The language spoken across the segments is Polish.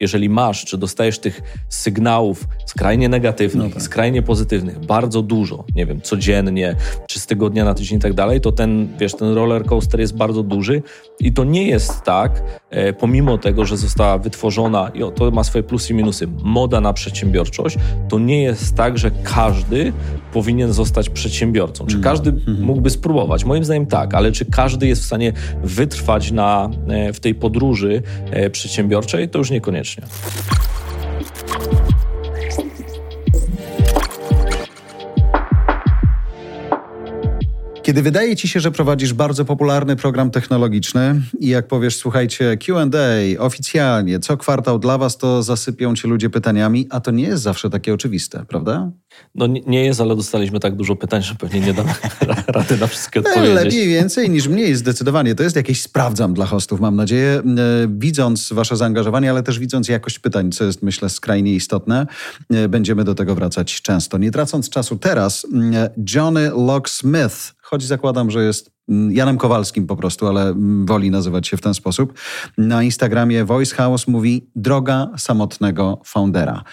jeżeli masz, czy dostajesz tych sygnałów skrajnie negatywnych, skrajnie pozytywnych, bardzo dużo, nie wiem, codziennie, czy z tygodnia na tydzień i tak dalej, to ten roller coaster jest bardzo duży i to nie jest tak, pomimo tego, że została wytworzona, i to ma swoje plusy i minusy, moda na przedsiębiorczość, to nie jest tak, że każdy powinien zostać przedsiębiorcą. Czy każdy mógłby spróbować? Moim zdaniem tak, ale czy każdy jest w stanie wytrwać w tej podróży przedsiębiorczej? To już niekoniecznie. Kiedy wydaje ci się, że prowadzisz bardzo popularny program technologiczny i jak powiesz, słuchajcie, Q&A oficjalnie, co kwartał dla was, to zasypią cię ludzie pytaniami, a to nie jest zawsze takie oczywiste, prawda? No nie jest, ale dostaliśmy tak dużo pytań, że pewnie nie dam rady na wszystkie odpowiedzieć. Lepiej więcej niż mniej, zdecydowanie. To jest jakieś sprawdzam dla hostów, mam nadzieję. Widząc wasze zaangażowanie, ale też widząc jakość pytań, co jest, myślę, skrajnie istotne, będziemy do tego wracać często. Nie tracąc czasu teraz, Johnny Locksmith, choć zakładam, że jest Janem Kowalskim po prostu, ale woli nazywać się w ten sposób. Na Instagramie Voice House mówi droga samotnego foundera.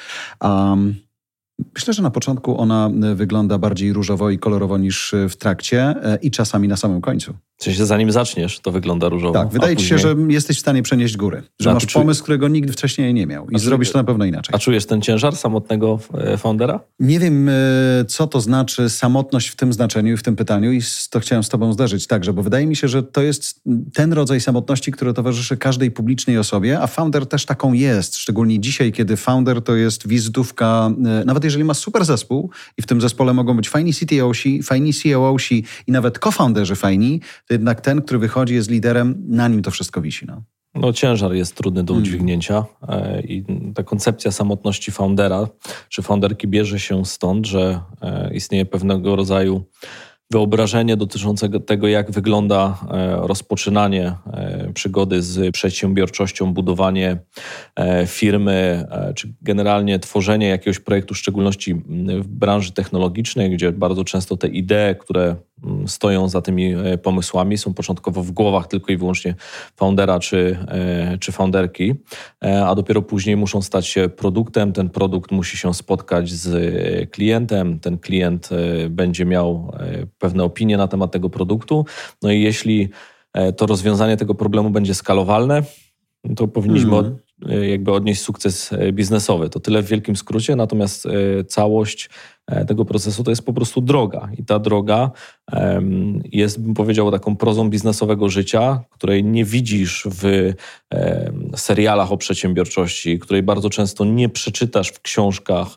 Myślę, że na początku ona wygląda bardziej różowo i kolorowo niż w trakcie i czasami na samym końcu. W sensie zanim zaczniesz, to wygląda różowo. Tak, wydaje ci się, że jesteś w stanie przenieść góry. Że masz pomysł, którego nigdy wcześniej nie miał i zrobisz to na pewno inaczej. A czujesz ten ciężar samotnego foundera? Nie wiem, co to znaczy samotność w tym znaczeniu i w tym pytaniu i to chciałem z tobą zderzyć także, bo wydaje mi się, że to jest ten rodzaj samotności, który towarzyszy każdej publicznej osobie, a founder też taką jest. Szczególnie dzisiaj, kiedy founder to jest wizytówka, nawet jeżeli ma super zespół i w tym zespole mogą być fajni CTO-si, fajni CEO-si i nawet co-founderzy fajni, to jednak ten, który wychodzi, jest liderem, na nim to wszystko wisi. No ciężar jest trudny do udźwignięcia i ta koncepcja samotności foundera czy founderki bierze się stąd, że istnieje pewnego rodzaju wyobrażenie dotyczące tego, jak wygląda rozpoczynanie przygody z przedsiębiorczością, budowanie firmy, czy generalnie tworzenie jakiegoś projektu, w szczególności w branży technologicznej, gdzie bardzo często te idee, które stoją za tymi pomysłami, są początkowo w głowach tylko i wyłącznie foundera czy founderki, a dopiero później muszą stać się produktem. Ten produkt musi się spotkać z klientem, ten klient będzie miał pewne opinie na temat tego produktu. No i jeśli to rozwiązanie tego problemu będzie skalowalne, to powinniśmy jakby odnieść sukces biznesowy. To tyle w wielkim skrócie, natomiast całość tego procesu to jest po prostu droga. I ta droga jest, bym powiedział, taką prozą biznesowego życia, której nie widzisz w serialach o przedsiębiorczości, której bardzo często nie przeczytasz w książkach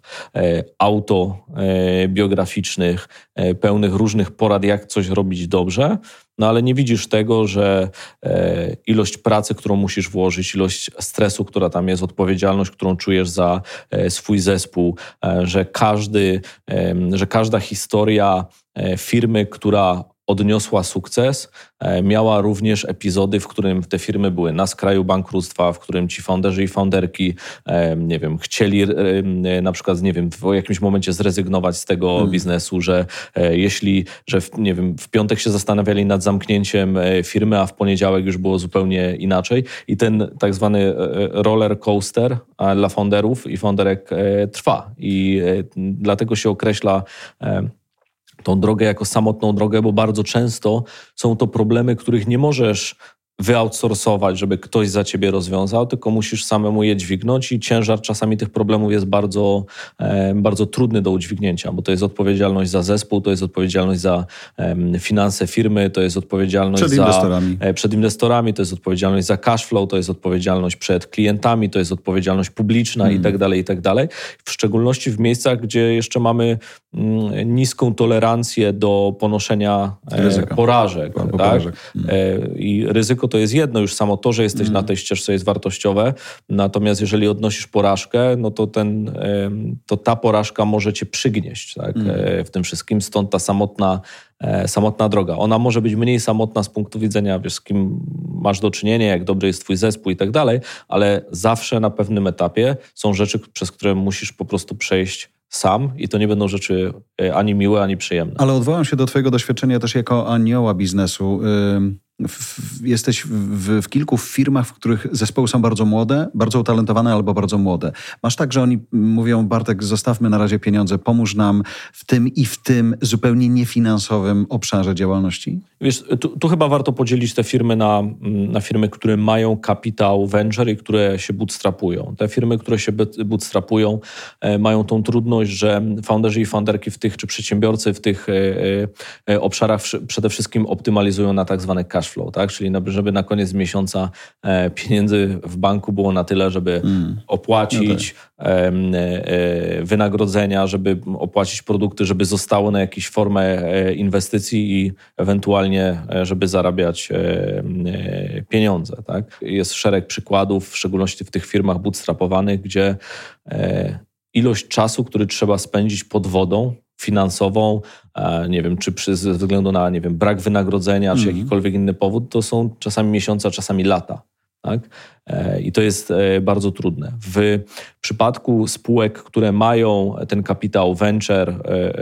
autobiograficznych, pełnych różnych porad, jak coś robić dobrze, no ale nie widzisz tego, że ilość pracy, którą musisz włożyć, ilość stresu, która tam jest, odpowiedzialność, którą czujesz za swój zespół, że każda historia firmy, która odniosła sukces, miała również epizody, w którym te firmy były na skraju bankructwa, w którym ci founderzy i founderki, nie wiem, chcieli na przykład, nie wiem, w jakimś momencie zrezygnować z tego biznesu, że nie wiem, w piątek się zastanawiali nad zamknięciem firmy, a w poniedziałek już było zupełnie inaczej. I ten tak zwany roller coaster dla founderów i founderek trwa. I dlatego się określa tą drogę jako samotną drogę, bo bardzo często są to problemy, których nie możesz wyoutsourcować, żeby ktoś za ciebie rozwiązał, tylko musisz samemu je dźwignąć i ciężar czasami tych problemów jest bardzo, bardzo trudny do udźwignięcia, bo to jest odpowiedzialność za zespół, to jest odpowiedzialność za finanse firmy, to jest odpowiedzialność przed inwestorami, to jest odpowiedzialność za cash flow, to jest odpowiedzialność przed klientami, to jest odpowiedzialność publiczna i tak dalej, i tak dalej. W szczególności w miejscach, gdzie jeszcze mamy niską tolerancję do ponoszenia porażek. Tak? I ryzyko to jest jedno, już samo to, że jesteś na tej ścieżce jest wartościowe, natomiast jeżeli odnosisz porażkę, no to ta porażka może cię przygnieść tak? W tym wszystkim, stąd ta samotna droga. Ona może być mniej samotna z punktu widzenia, wiesz, z kim masz do czynienia, jak dobry jest twój zespół i tak dalej, ale zawsze na pewnym etapie są rzeczy, przez które musisz po prostu przejść sam i to nie będą rzeczy ani miłe, ani przyjemne. Ale odwołam się do twojego doświadczenia też jako anioła biznesu. jesteś w kilku firmach, w których zespoły są bardzo młode, bardzo utalentowane albo bardzo młode. Masz tak, że oni mówią: Bartek, zostawmy na razie pieniądze, pomóż nam w tym i w tym zupełnie niefinansowym obszarze działalności? Wiesz, tu chyba warto podzielić te firmy na firmy, które mają kapitał venture i które się bootstrapują. Te firmy, które się bootstrapują, mają tą trudność, że founderzy i founderki w tych, czy przedsiębiorcy w tych obszarach przede wszystkim optymalizują na tak zwany cash flow, tak? Czyli żeby na koniec miesiąca pieniędzy w banku było na tyle, żeby opłacić wynagrodzenia, żeby opłacić produkty, żeby zostało na jakąś formę inwestycji i ewentualnie, żeby zarabiać pieniądze. Tak? Jest szereg przykładów, w szczególności w tych firmach bootstrapowanych, gdzie ilość czasu, który trzeba spędzić pod wodą finansową, nie wiem, czy ze względu na, nie wiem, brak wynagrodzenia, czy jakikolwiek inny powód, to są czasami miesiące, a czasami lata. Tak? I to jest bardzo trudne. W przypadku spółek, które mają ten kapitał venture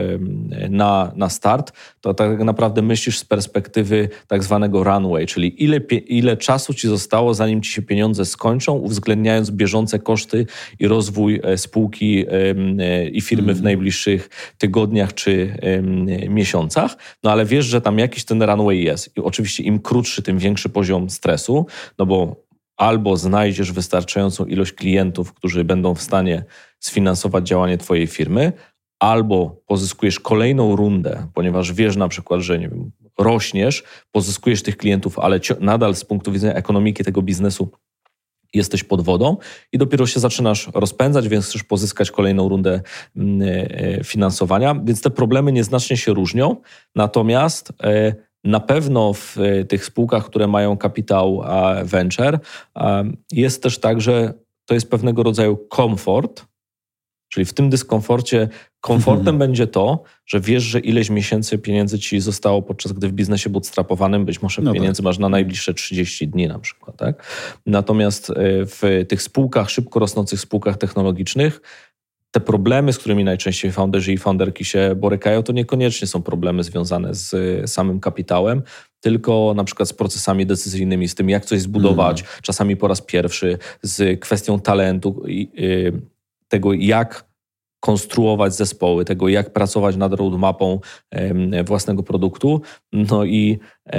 na start, to tak naprawdę myślisz z perspektywy tak zwanego runway, czyli ile czasu ci zostało, zanim ci się pieniądze skończą, uwzględniając bieżące koszty i rozwój spółki i firmy w najbliższych tygodniach czy miesiącach. No ale wiesz, że tam jakiś ten runway jest. I oczywiście im krótszy, tym większy poziom stresu, no bo albo znajdziesz wystarczającą ilość klientów, którzy będą w stanie sfinansować działanie twojej firmy, albo pozyskujesz kolejną rundę, ponieważ wiesz na przykład, że nie wiem, rośniesz, pozyskujesz tych klientów, ale nadal z punktu widzenia ekonomiki tego biznesu jesteś pod wodą i dopiero się zaczynasz rozpędzać, więc chcesz pozyskać kolejną rundę finansowania. Więc te problemy nieznacznie się różnią, natomiast na pewno w tych spółkach, które mają kapitał venture, jest też tak, że to jest pewnego rodzaju komfort, czyli w tym dyskomforcie komfortem będzie to, że wiesz, że ileś miesięcy pieniędzy ci zostało, podczas gdy w biznesie bootstrapowanym być może pieniędzy masz na najbliższe 30 dni na przykład. Tak? Natomiast w tych spółkach, szybko rosnących spółkach technologicznych, te problemy, z którymi najczęściej founderzy i founderki się borykają, to niekoniecznie są problemy związane z samym kapitałem, tylko na przykład z procesami decyzyjnymi, z tym, jak coś zbudować, czasami po raz pierwszy, z kwestią talentu, tego, jak konstruować zespoły, tego, jak pracować nad roadmapą własnego produktu. No i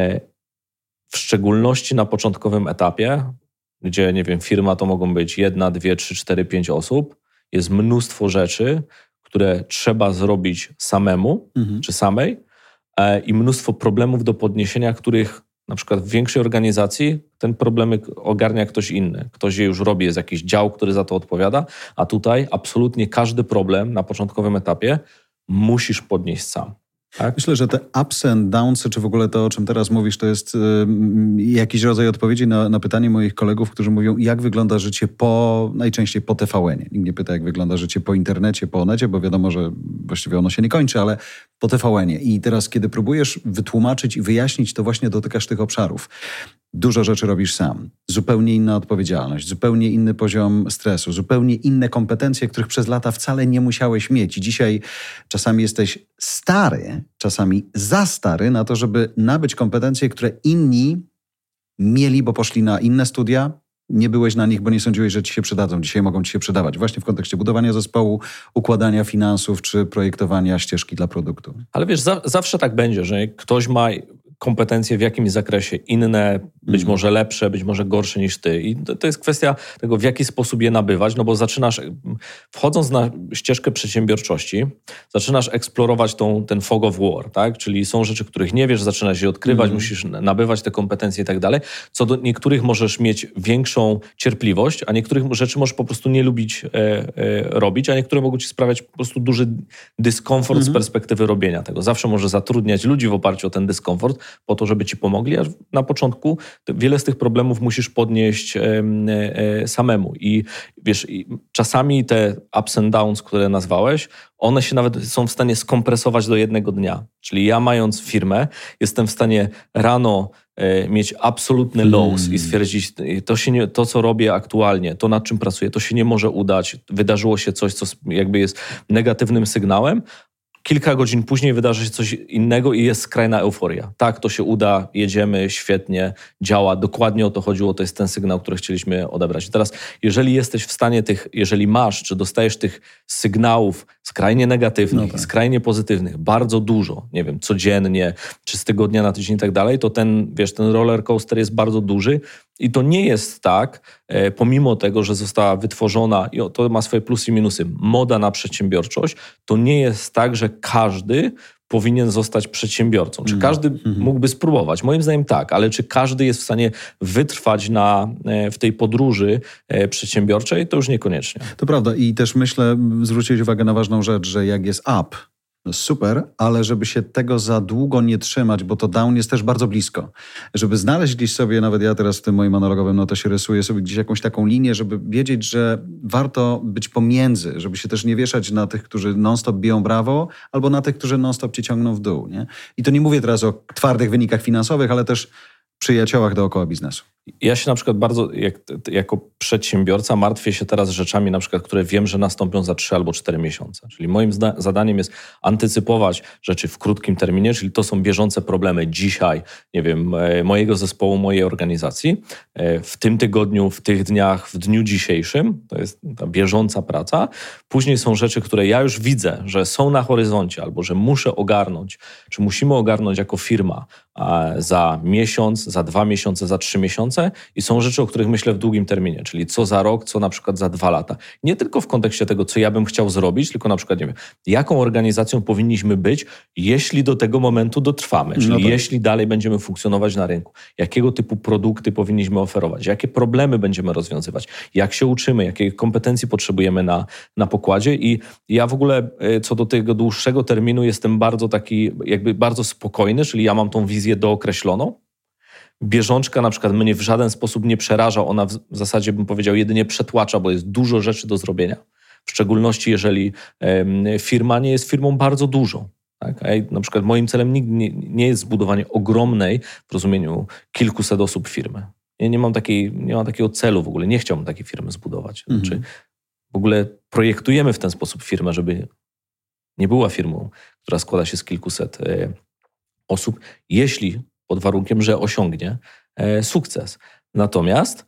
w szczególności na początkowym etapie, gdzie, nie wiem, firma to mogą być 1, 2, 3, 4, 5 osób, jest mnóstwo rzeczy, które trzeba zrobić samemu czy samej i mnóstwo problemów do podniesienia, których na przykład w większej organizacji ten problemy ogarnia ktoś inny. Ktoś je już robi, jest jakiś dział, który za to odpowiada, a tutaj absolutnie każdy problem na początkowym etapie musisz podnieść sam. Tak? Myślę, że te ups and downs, czy w ogóle to, o czym teraz mówisz, to jest jakiś rodzaj odpowiedzi na pytanie moich kolegów, którzy mówią, jak wygląda życie najczęściej po TVN-ie. Nikt nie pyta, jak wygląda życie po internecie, po onecie, bo wiadomo, że właściwie ono się nie kończy, ale po TVN-ie. I teraz, kiedy próbujesz wytłumaczyć i wyjaśnić, to właśnie dotykasz tych obszarów. Dużo rzeczy robisz sam. Zupełnie inna odpowiedzialność, zupełnie inny poziom stresu, zupełnie inne kompetencje, których przez lata wcale nie musiałeś mieć. I dzisiaj czasami jesteś stary, czasami za stary na to, żeby nabyć kompetencje, które inni mieli, bo poszli na inne studia. Nie byłeś na nich, bo nie sądziłeś, że ci się przydadzą. Dzisiaj mogą ci się przydawać. Właśnie w kontekście budowania zespołu, układania finansów czy projektowania ścieżki dla produktu. Ale wiesz, zawsze tak będzie, że ktoś ma kompetencje w jakimś zakresie inne, być może lepsze, być może gorsze niż ty. I to jest kwestia tego, w jaki sposób je nabywać, no bo wchodząc na ścieżkę przedsiębiorczości, zaczynasz eksplorować ten fog of war, tak? Czyli są rzeczy, których nie wiesz, zaczynasz je odkrywać, musisz nabywać te kompetencje i tak dalej. Co do niektórych możesz mieć większą cierpliwość, a niektórych rzeczy możesz po prostu nie lubić robić, a niektóre mogą ci sprawiać po prostu duży dyskomfort z perspektywy robienia tego. Zawsze możesz zatrudniać ludzi w oparciu o ten dyskomfort, po to, żeby ci pomogli, a na początku wiele z tych problemów musisz podnieść samemu. I wiesz, czasami te ups and downs, które nazwałeś, one się nawet są w stanie skompresować do jednego dnia. Czyli ja, mając firmę, jestem w stanie rano mieć absolutny lows i stwierdzić, to co robię aktualnie, to nad czym pracuję, to się nie może udać, wydarzyło się coś, co jakby jest negatywnym sygnałem, kilka godzin później wydarzy się coś innego i jest skrajna euforia. Tak, to się uda, jedziemy, świetnie, działa. Dokładnie o to chodziło, to jest ten sygnał, który chcieliśmy odebrać. I teraz, jeżeli jesteś w stanie jeżeli masz, czy dostajesz tych sygnałów skrajnie negatywnych, skrajnie pozytywnych, bardzo dużo, nie wiem, codziennie, czy z tygodnia na tydzień i tak dalej, to ten roller coaster jest bardzo duży i to nie jest tak, pomimo tego, że została wytworzona, i to ma swoje plusy i minusy, moda na przedsiębiorczość, to nie jest tak, że każdy powinien zostać przedsiębiorcą. Czy każdy mógłby spróbować? Moim zdaniem tak, ale czy każdy jest w stanie wytrwać w tej podróży przedsiębiorczej? To już niekoniecznie. To prawda i też myślę, zwróciłeś uwagę na ważną rzecz, że jak jest up, super, ale żeby się tego za długo nie trzymać, bo to down jest też bardzo blisko. Żeby znaleźć gdzieś sobie, nawet ja teraz w tym moim monologowym notesie rysuję sobie gdzieś jakąś taką linię, żeby wiedzieć, że warto być pomiędzy, żeby się też nie wieszać na tych, którzy non-stop biją brawo, albo na tych, którzy non-stop cię ciągną w dół. Nie? I to nie mówię teraz o twardych wynikach finansowych, ale też przyjaciołach dookoła biznesu. Ja się na przykład bardzo, jako przedsiębiorca, martwię się teraz rzeczami, na przykład, które wiem, że nastąpią za 3 albo 4 miesiące. Czyli moim zadaniem jest antycypować rzeczy w krótkim terminie, czyli to są bieżące problemy dzisiaj, nie wiem, mojego zespołu, mojej organizacji, w tym tygodniu, w tych dniach, w dniu dzisiejszym. To jest ta bieżąca praca. Później są rzeczy, które ja już widzę, że są na horyzoncie albo że muszę ogarnąć, czy musimy ogarnąć jako firma za miesiąc, za 2 miesiące, za 3 miesiące i są rzeczy, o których myślę w długim terminie, czyli co za rok, co na przykład za 2 lata. Nie tylko w kontekście tego, co ja bym chciał zrobić, tylko na przykład, nie wiem, jaką organizacją powinniśmy być, jeśli do tego momentu dotrwamy, czyli jeśli dalej będziemy funkcjonować na rynku, jakiego typu produkty powinniśmy oferować, jakie problemy będziemy rozwiązywać, jak się uczymy, jakie kompetencji potrzebujemy na pokładzie i ja w ogóle co do tego dłuższego terminu jestem bardzo taki, jakby bardzo spokojny, czyli ja mam tą wizję dookreśloną. Bieżączka na przykład mnie w żaden sposób nie przeraża, ona w zasadzie bym powiedział jedynie przetłacza, bo jest dużo rzeczy do zrobienia. W szczególności jeżeli firma nie jest firmą bardzo dużą. Tak? Na przykład moim celem nigdy nie jest zbudowanie ogromnej, w rozumieniu kilkuset osób firmy. Ja nie mam takiego celu w ogóle, nie chciałbym takiej firmy zbudować. Znaczy, w ogóle projektujemy w ten sposób firmę, żeby nie była firmą, która składa się z kilkuset osób, jeśli pod warunkiem, że osiągnie sukces. Natomiast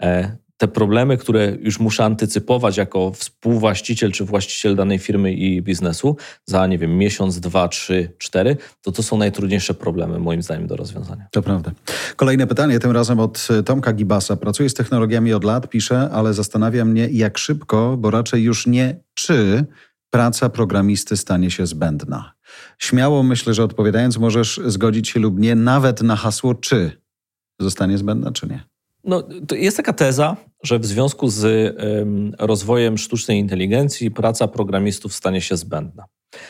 te problemy, które już muszę antycypować jako współwłaściciel czy właściciel danej firmy i biznesu za, nie wiem, miesiąc, 2, 3, 4, to są najtrudniejsze problemy moim zdaniem do rozwiązania. To prawda. Kolejne pytanie, tym razem od Tomka Gibasa. Pracuję z technologiami od lat, pisze, ale zastanawia mnie jak szybko, bo raczej już nie czy praca programisty stanie się zbędna. Śmiało myślę, że odpowiadając możesz zgodzić się lub nie, nawet na hasło czy zostanie zbędna, czy nie. No, to jest taka teza, że w związku z rozwojem sztucznej inteligencji praca programistów stanie się zbędna.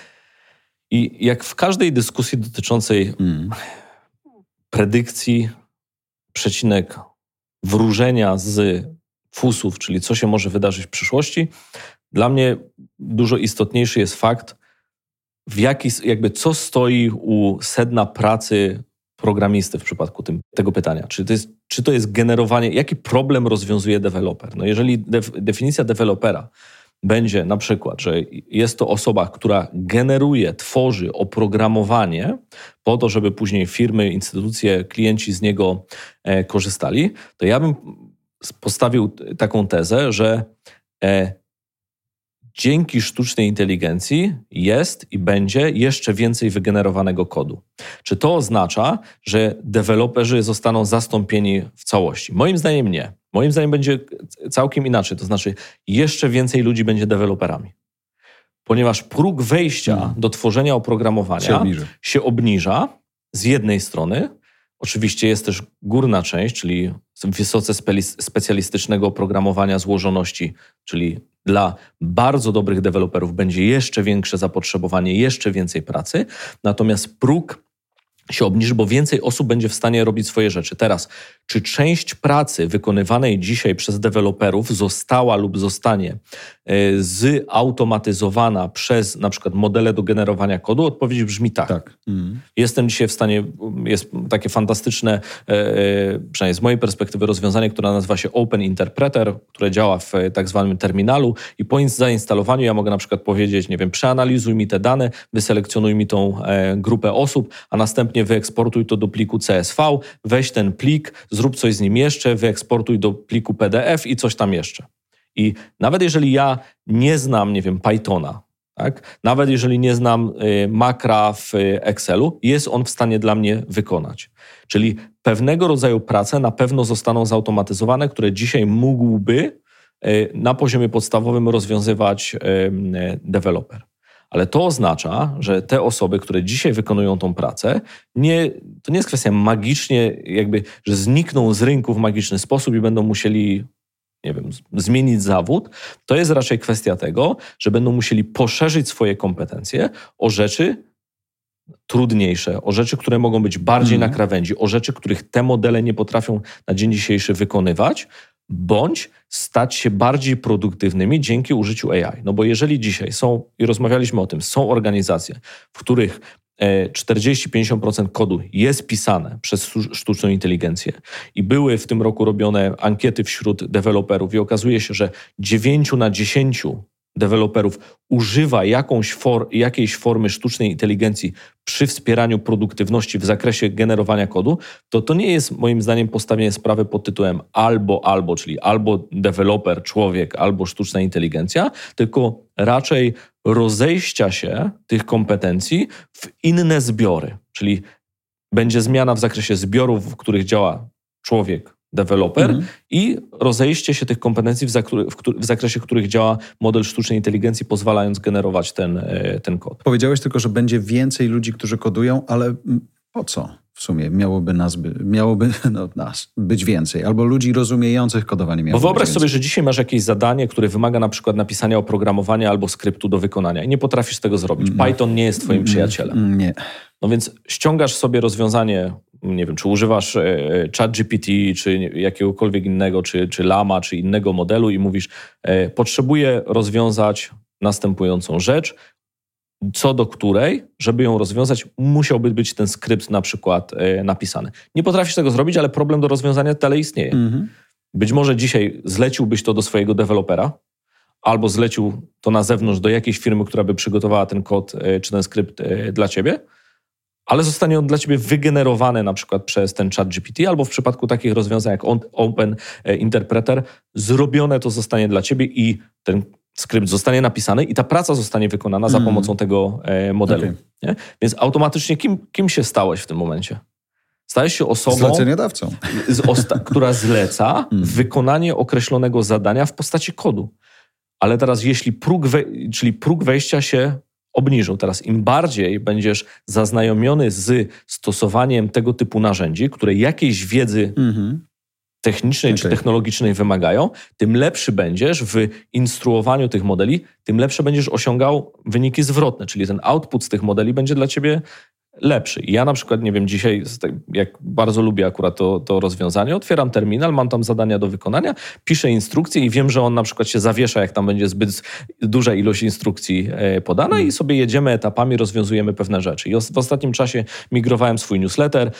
I jak w każdej dyskusji dotyczącej predykcji, wróżenia z fusów, czyli co się może wydarzyć w przyszłości, dla mnie dużo istotniejszy jest fakt, co stoi u sedna pracy programisty w przypadku tego pytania. Czy to jest generowanie, jaki problem rozwiązuje deweloper? No jeżeli definicja dewelopera będzie na przykład, że jest to osoba, która generuje, tworzy oprogramowanie po to, żeby później firmy, instytucje, klienci z niego korzystali, to ja bym postawił taką tezę, że dzięki sztucznej inteligencji jest i będzie jeszcze więcej wygenerowanego kodu. Czy to oznacza, że deweloperzy zostaną zastąpieni w całości? Moim zdaniem nie. Moim zdaniem będzie całkiem inaczej. To znaczy jeszcze więcej ludzi będzie deweloperami. Ponieważ próg wejścia do tworzenia oprogramowania się obniża z jednej strony. Oczywiście jest też górna część, czyli wysoce specjalistycznego oprogramowania złożoności, czyli dla bardzo dobrych deweloperów będzie jeszcze większe zapotrzebowanie, jeszcze więcej pracy. Natomiast próg się obniży, bo więcej osób będzie w stanie robić swoje rzeczy. Teraz, czy część pracy wykonywanej dzisiaj przez deweloperów została lub zostanie zautomatyzowana przez na przykład modele do generowania kodu? Odpowiedź brzmi tak. Jestem dzisiaj w stanie, jest takie fantastyczne, przynajmniej z mojej perspektywy, rozwiązanie, które nazywa się Open Interpreter, które działa w tak zwanym terminalu i po zainstalowaniu ja mogę na przykład powiedzieć, nie wiem, przeanalizuj mi te dane, wyselekcjonuj mi tą grupę osób, a następnie wyeksportuj to do pliku CSV, weź ten plik, zrób coś z nim jeszcze, wyeksportuj do pliku PDF i coś tam jeszcze. I nawet jeżeli ja nie znam, nie wiem, Pythona, tak? Nawet jeżeli nie znam makra w Excelu, jest on w stanie dla mnie wykonać. Czyli pewnego rodzaju prace na pewno zostaną zautomatyzowane, które dzisiaj mógłby na poziomie podstawowym rozwiązywać deweloper. Ale to oznacza, że te osoby, które dzisiaj wykonują tą pracę, to nie jest kwestia magicznie, jakby, że znikną z rynku w magiczny sposób i będą musieli, nie wiem, zmienić zawód. To jest raczej kwestia tego, że będą musieli poszerzyć swoje kompetencje o rzeczy trudniejsze, o rzeczy, które mogą być bardziej na krawędzi, o rzeczy, których te modele nie potrafią na dzień dzisiejszy wykonywać, bądź stać się bardziej produktywnymi dzięki użyciu AI. No bo jeżeli dzisiaj są, i rozmawialiśmy o tym, są organizacje, w których 40-50% kodu jest pisane przez sztuczną inteligencję i były w tym roku robione ankiety wśród deweloperów i okazuje się, że 9 na 10 deweloperów używa jakiejś formy sztucznej inteligencji przy wspieraniu produktywności w zakresie generowania kodu, to nie jest moim zdaniem postawienie sprawy pod tytułem albo, czyli albo deweloper, człowiek, albo sztuczna inteligencja, tylko raczej rozejścia się tych kompetencji w inne zbiory, czyli będzie zmiana w zakresie zbiorów, w których działa człowiek, deweloper i rozejście się tych kompetencji w zakresie, których działa model sztucznej inteligencji, pozwalając generować ten kod. Powiedziałeś tylko, że będzie więcej ludzi, którzy kodują, ale po co w sumie miałoby nas być więcej? Albo ludzi rozumiejących kodowanie miałoby Bo wyobraź być sobie, że dzisiaj masz jakieś zadanie, które wymaga na przykład napisania oprogramowania albo skryptu do wykonania i nie potrafisz tego zrobić. Python nie jest twoim przyjacielem. Nie. No więc ściągasz sobie rozwiązanie, nie wiem, czy używasz ChatGPT, czy jakiegokolwiek innego, czy Llama, czy innego modelu i mówisz, potrzebuję rozwiązać następującą rzecz, co do której, żeby ją rozwiązać, musiałby być ten skrypt na przykład napisany. Nie potrafisz tego zrobić, ale problem do rozwiązania dalej istnieje. Być może dzisiaj zleciłbyś to do swojego dewelopera, albo zlecił to na zewnątrz do jakiejś firmy, która by przygotowała ten kod czy ten skrypt dla ciebie, ale zostanie on dla ciebie wygenerowany na przykład przez ten ChatGPT, albo w przypadku takich rozwiązań jak Open Interpreter, zrobione to zostanie dla ciebie i ten skrypt zostanie napisany i ta praca zostanie wykonana za pomocą tego modelu. Okay. Nie? Więc automatycznie kim się stałeś w tym momencie? Stałeś się osobą, zleceniodawcą, która zleca wykonanie określonego zadania w postaci kodu. Ale teraz jeśli próg wejścia się obniżył. Teraz im bardziej będziesz zaznajomiony z stosowaniem tego typu narzędzi, które jakiejś wiedzy technicznej czy technologicznej wymagają, tym lepszy będziesz w instruowaniu tych modeli, tym lepsze będziesz osiągał wyniki zwrotne, czyli ten output z tych modeli będzie dla ciebie lepszy. I ja na przykład, nie wiem, dzisiaj, jak bardzo lubię akurat to rozwiązanie, otwieram terminal, mam tam zadania do wykonania, piszę instrukcje i wiem, że on na przykład się zawiesza, jak tam będzie zbyt duża ilość instrukcji podana i sobie jedziemy etapami, rozwiązujemy pewne rzeczy. I w ostatnim czasie migrowałem swój newsletter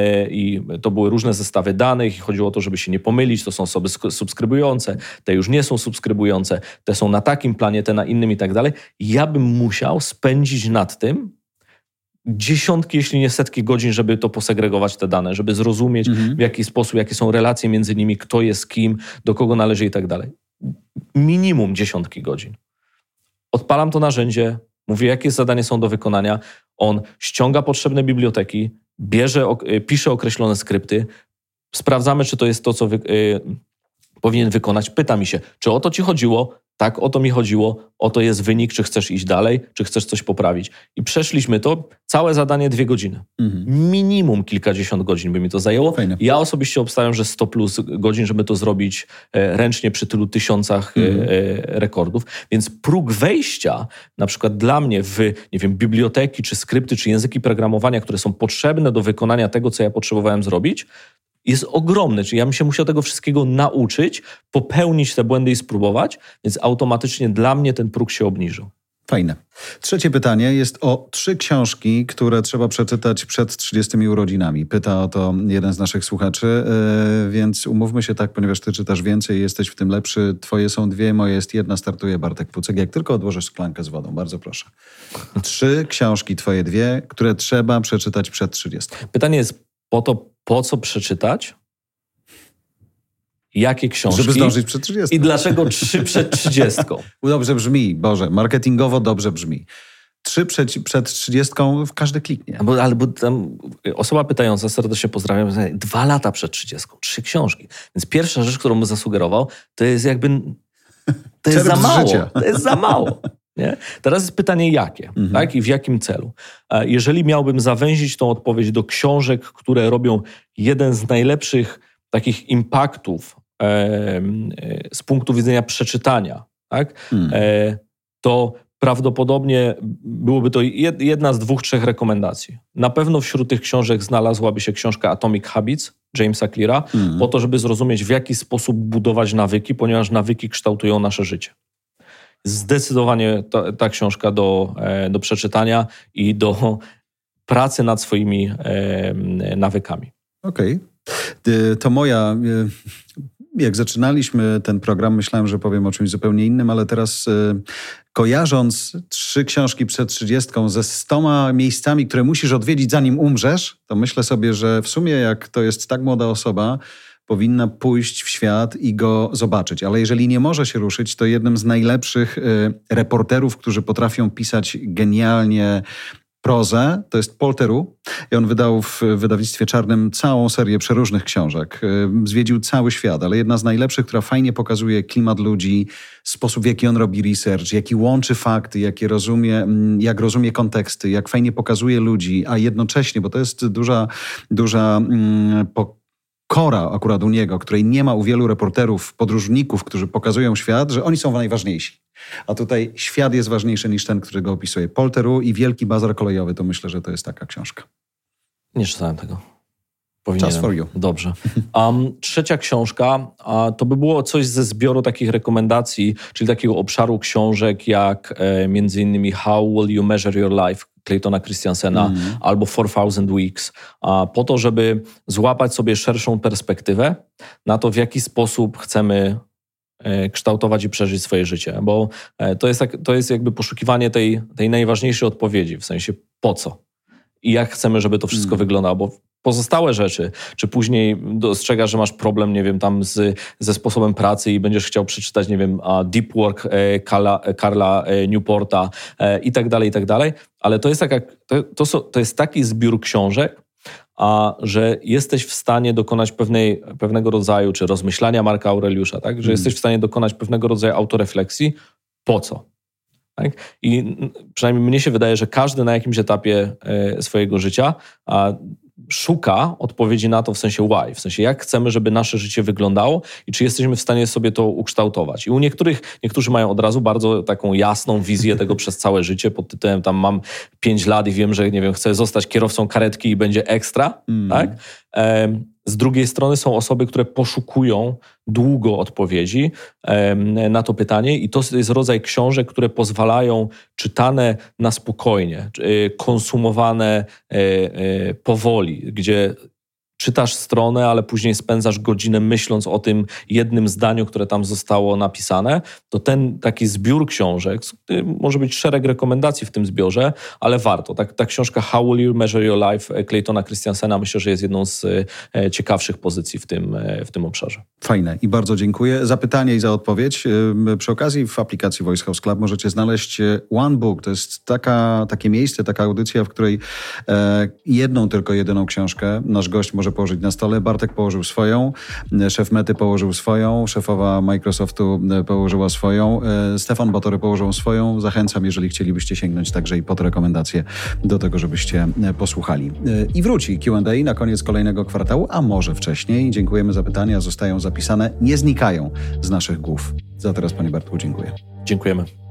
i to były różne zestawy danych i chodziło o to, żeby się nie pomylić, to są osoby subskrybujące, te już nie są subskrybujące, te są na takim planie, te na innym i tak dalej. Ja bym musiał spędzić nad tym dziesiątki, jeśli nie setki godzin, żeby to posegregować te dane, żeby zrozumieć w jaki sposób, jakie są relacje między nimi, kto jest kim, do kogo należy i tak dalej. Minimum dziesiątki godzin. Odpalam to narzędzie, mówię, jakie zadania są do wykonania, on ściąga potrzebne biblioteki, pisze określone skrypty, sprawdzamy, czy to jest to, co powinien wykonać. Pyta mi się, czy o to ci chodziło? Tak, o to mi chodziło, oto jest wynik, czy chcesz iść dalej, czy chcesz coś poprawić. I przeszliśmy to, całe zadanie 2 godziny. Minimum kilkadziesiąt godzin by mi to zajęło. Fajne. Ja osobiście obstawiam, że 100 plus godzin, żeby to zrobić ręcznie przy tylu tysiącach rekordów. Więc próg wejścia, na przykład dla mnie w, nie wiem, biblioteki, czy skrypty, czy języki programowania, które są potrzebne do wykonania tego, co ja potrzebowałem zrobić, jest ogromny. Czyli ja bym się musiał tego wszystkiego nauczyć, popełnić te błędy i spróbować, więc automatycznie dla mnie ten próg się obniżył. Fajne. Trzecie pytanie jest o 3 książki, które trzeba przeczytać przed 30 urodzinami. Pyta o to jeden z naszych słuchaczy, więc umówmy się tak, ponieważ ty czytasz więcej, jesteś w tym lepszy. Twoje są 2, moje jest 1, startuje Bartek Pucyk. Jak tylko odłożysz szklankę z wodą, bardzo proszę. 3 książki, twoje 2, które trzeba przeczytać przed 30. Pytanie jest po co przeczytać? Jakie książki? Żeby zdążyć przed 30. I dlaczego 3 przed 30? Dobrze brzmi, Boże, marketingowo dobrze brzmi. 3 przed 30 każdy kliknie. Bo tam osoba pytająca, serdecznie pozdrawiam, 2 lata przed 30, 3 książki. Więc pierwsza rzecz, którą bym zasugerował, to jest jakby... To jest za mało. Życia. To jest za mało. Nie? Teraz jest pytanie jakie, tak? I w jakim celu. Jeżeli miałbym zawęzić tą odpowiedź do książek, które robią jeden z najlepszych takich impaktów z punktu widzenia przeczytania, tak? To prawdopodobnie byłoby to jedna z 2-3 rekomendacji. Na pewno wśród tych książek znalazłaby się książka Atomic Habits Jamesa Cleara, po to, żeby zrozumieć, w jaki sposób budować nawyki, ponieważ nawyki kształtują nasze życie. Zdecydowanie ta książka do przeczytania i do pracy nad swoimi nawykami. Okej. To moja... Jak zaczynaliśmy ten program, myślałem, że powiem o czymś zupełnie innym, ale teraz kojarząc 3 książki przed 30 ze 100 miejscami, które musisz odwiedzić, zanim umrzesz, to myślę sobie, że w sumie jak to jest tak młoda osoba, powinna pójść w świat i go zobaczyć. Ale jeżeli nie może się ruszyć, to jednym z najlepszych reporterów, którzy potrafią pisać genialnie prozę, to jest Paul Theroux i on wydał w wydawnictwie czarnym całą serię przeróżnych książek. Zwiedził cały świat, ale jedna z najlepszych, która fajnie pokazuje klimat ludzi, sposób, w jaki on robi research, jaki łączy fakty, jak rozumie konteksty, jak fajnie pokazuje ludzi, a jednocześnie, bo to jest duża pokora akurat u niego, której nie ma u wielu reporterów, podróżników, którzy pokazują świat, że oni są najważniejsi. A tutaj świat jest ważniejszy niż ten, który go opisuje. Paul Theroux i Wielki Bazar Kolejowy, to myślę, że to jest taka książka. Nie czytałem tego. Powinienem. Just for you. Dobrze. Trzecia książka to by było coś ze zbioru takich rekomendacji, czyli takiego obszaru książek jak między innymi How Will You Measure Your Life Claytona Christiansena albo 4000 Weeks, po to, żeby złapać sobie szerszą perspektywę na to, w jaki sposób chcemy kształtować i przeżyć swoje życie. Bo to jest jakby poszukiwanie tej najważniejszej odpowiedzi, w sensie po co i jak chcemy, żeby to wszystko wyglądało. Bo pozostałe rzeczy, czy później dostrzegasz, że masz problem, nie wiem, tam ze sposobem pracy i będziesz chciał przeczytać, nie wiem, Deep Work Carla Newporta i tak dalej, ale to jest to jest taki zbiór książek, że jesteś w stanie dokonać pewnego rodzaju, czy rozmyślania Marka Aureliusza, tak? Że jesteś w stanie dokonać pewnego rodzaju autorefleksji. Po co? Tak? I przynajmniej mnie się wydaje, że każdy na jakimś etapie swojego życia szuka odpowiedzi na to w sensie why, w sensie jak chcemy, żeby nasze życie wyglądało i czy jesteśmy w stanie sobie to ukształtować. I u niektórzy mają od razu bardzo taką jasną wizję tego przez całe życie pod tytułem tam mam 5 lat i wiem, że nie wiem, chcę zostać kierowcą karetki i będzie ekstra, tak? Z drugiej strony są osoby, które poszukują długo odpowiedzi na to pytanie i to jest rodzaj książek, które pozwalają, czytane na spokojnie, konsumowane powoli, gdzie czytasz stronę, ale później spędzasz godzinę myśląc o tym jednym zdaniu, które tam zostało napisane, to ten taki zbiór książek, może być szereg rekomendacji w tym zbiorze, ale warto. Ta książka How Will You Measure Your Life Claytona Christiansena myślę, że jest jedną z ciekawszych pozycji w tym obszarze. Fajne i bardzo dziękuję za pytanie i za odpowiedź. Przy okazji w aplikacji Voice House Club możecie znaleźć One Book. To jest takie miejsce, taka audycja, w której jedyną książkę nasz gość może może położyć na stole. Bartek położył swoją, szef Mety położył swoją, szefowa Microsoftu położyła swoją, Stefan Batory położył swoją. Zachęcam, jeżeli chcielibyście sięgnąć także i pod rekomendacje do tego, żebyście posłuchali. I wróci Q&A na koniec kolejnego kwartału, a może wcześniej. Dziękujemy za pytania, zostają zapisane, nie znikają z naszych głów. Za teraz, panie Bartku, dziękuję. Dziękujemy.